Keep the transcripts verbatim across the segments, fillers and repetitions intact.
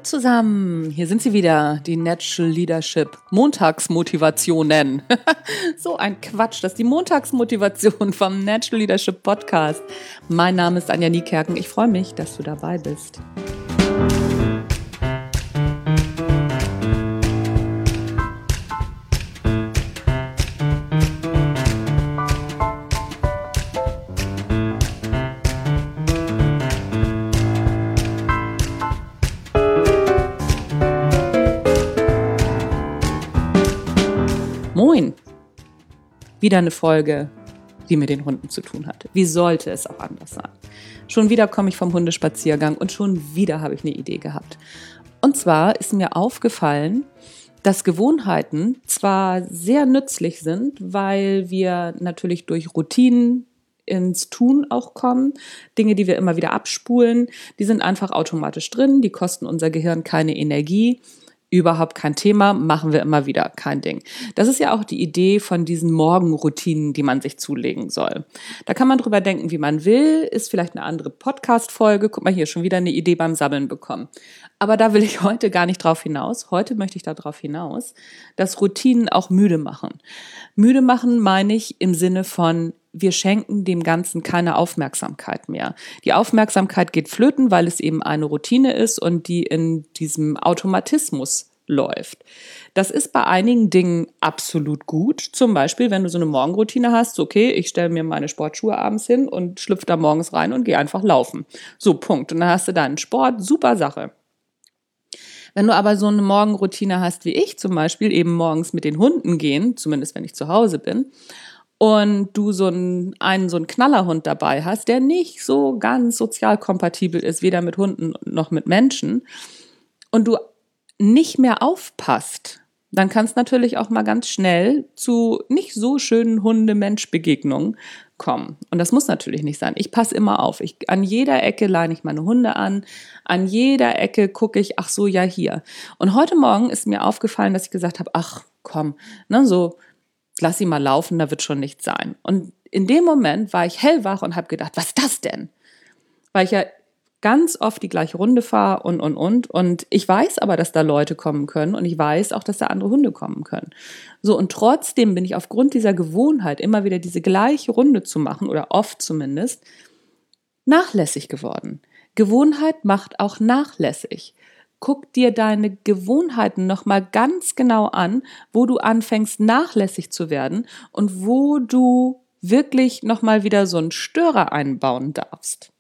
zusammen, hier sind sie wieder, die Natural Leadership Montagsmotivationen. So ein Quatsch, das ist die Montagsmotivation vom Natural Leadership Podcast. Mein Name ist Anja Niekerken, ich freue mich, dass du dabei bist. Moin! Wieder eine Folge, die mit den Hunden zu tun hat. Wie sollte es auch anders sein? Schon wieder komme ich vom Hundespaziergang und schon wieder habe ich eine Idee gehabt. Und zwar ist mir aufgefallen, dass Gewohnheiten zwar sehr nützlich sind, weil wir natürlich durch Routinen ins Tun auch kommen. Dinge, die wir immer wieder abspulen, die sind einfach automatisch drin, die kosten unser Gehirn keine Energie. Überhaupt kein Thema, machen wir immer wieder, kein Ding. Das ist ja auch die Idee von diesen Morgenroutinen, die man sich zulegen soll. Da kann man drüber denken, wie man will, ist vielleicht eine andere Podcast-Folge. Guck mal hier, schon wieder eine Idee beim Sammeln bekommen. Aber da will ich heute gar nicht drauf hinaus. Heute möchte ich darauf hinaus, dass Routinen auch müde machen. Müde machen meine ich im Sinne von, wir schenken dem Ganzen keine Aufmerksamkeit mehr. Die Aufmerksamkeit geht flöten, weil es eben eine Routine ist und die in diesem Automatismus läuft. Das ist bei einigen Dingen absolut gut. Zum Beispiel, wenn du so eine Morgenroutine hast, okay, ich stelle mir meine Sportschuhe abends hin und schlüpfe da morgens rein und gehe einfach laufen. So, Punkt. Und dann hast du deinen Sport, super Sache. Wenn du aber so eine Morgenroutine hast wie ich zum Beispiel, eben morgens mit den Hunden gehen, zumindest wenn ich zu Hause bin, und du so einen, einen so einen Knallerhund dabei hast, der nicht so ganz sozial kompatibel ist, weder mit Hunden noch mit Menschen, und du nicht mehr aufpasst, dann kann es natürlich auch mal ganz schnell zu nicht so schönen Hunde-Mensch-Begegnungen kommen. Und das muss natürlich nicht sein. Ich passe immer auf. Ich, an jeder Ecke leine ich meine Hunde an. An jeder Ecke gucke ich, ach so, ja, hier. Und heute Morgen ist mir aufgefallen, dass ich gesagt habe, ach komm, ne, so, lass sie mal laufen, da wird schon nichts sein. Und in dem Moment war ich hellwach und habe gedacht, was ist das denn? Weil ich ja ganz oft die gleiche Runde fahre und, und, und. Und ich weiß aber, dass da Leute kommen können und ich weiß auch, dass da andere Hunde kommen können. So, und trotzdem bin ich aufgrund dieser Gewohnheit, immer wieder diese gleiche Runde zu machen, oder oft zumindest, nachlässig geworden. Gewohnheit macht auch nachlässig. Guck dir deine Gewohnheiten nochmal ganz genau an, wo du anfängst, nachlässig zu werden und wo du wirklich nochmal wieder so einen Störer einbauen darfst.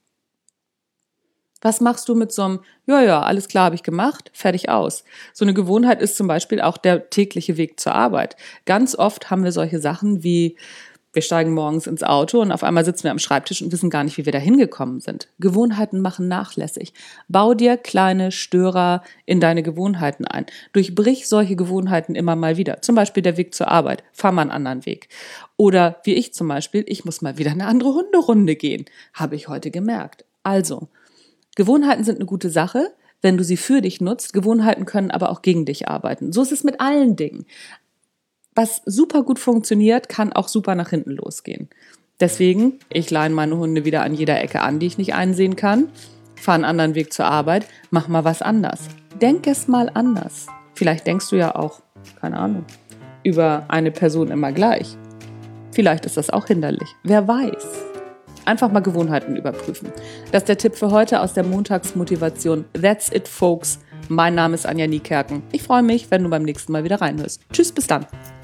Was machst du mit so einem, ja, ja, alles klar, habe ich gemacht, fertig aus. So eine Gewohnheit ist zum Beispiel auch der tägliche Weg zur Arbeit. Ganz oft haben wir solche Sachen wie, wir steigen morgens ins Auto und auf einmal sitzen wir am Schreibtisch und wissen gar nicht, wie wir da hingekommen sind. Gewohnheiten machen nachlässig. Bau dir kleine Störer in deine Gewohnheiten ein. Durchbrich solche Gewohnheiten immer mal wieder. Zum Beispiel der Weg zur Arbeit. Fahr mal einen anderen Weg. Oder wie ich zum Beispiel, ich muss mal wieder eine andere Hunderunde gehen. Habe ich heute gemerkt. Also, Gewohnheiten sind eine gute Sache, wenn du sie für dich nutzt. Gewohnheiten können aber auch gegen dich arbeiten. So ist es mit allen Dingen. Was super gut funktioniert, kann auch super nach hinten losgehen. Deswegen, ich leine meine Hunde wieder an jeder Ecke an, die ich nicht einsehen kann, fahre einen anderen Weg zur Arbeit, mach mal was anders. Denk es mal anders. Vielleicht denkst du ja auch, keine Ahnung, über eine Person immer gleich. Vielleicht ist das auch hinderlich. Wer weiß. Einfach mal Gewohnheiten überprüfen. Das ist der Tipp für heute aus der Montagsmotivation. That's it, folks. Mein Name ist Anja Niekerken. Ich freue mich, wenn du beim nächsten Mal wieder reinhörst. Tschüss, bis dann.